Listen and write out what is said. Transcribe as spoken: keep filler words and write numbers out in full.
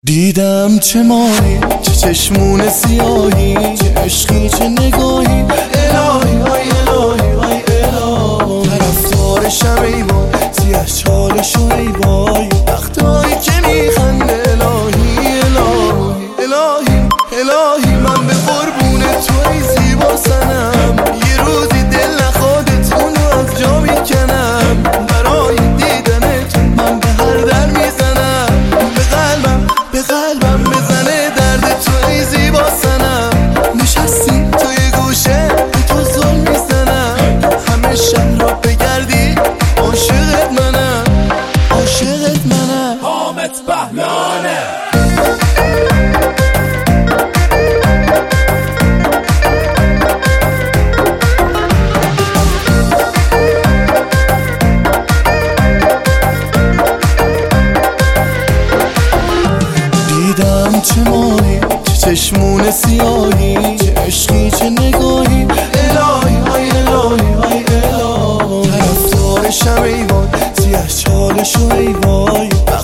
دیدم چه ماهی، چه چشمون سیاهی، چه عشقی چه نگاهی. الهی های الهی های الهی، طرفدارشم ای وای، سیاه چالشو ای وای، وقتایی که میخنده. الهی الهی الهی الهی، من به قربون تو ای زیبا سنم، یه روزی دل نخوادت اونو از جا میکنم. برای دیدنت من به هر در میزنم، به قلبم به قلبم بزنه درد تو ای زیبا سنم. نشستی توی گوشه به تو ظلم میزنم، همه شهر را بگردی عاشقت منم، عاشقت منم. حامد بهلانه دیدم چه ماهی، چه چشمون سیاهی، چه عشقی چه نگاهی. الهی های الهی های الهی، طرفدارشم ای وای، سیاه چالشو ای وای،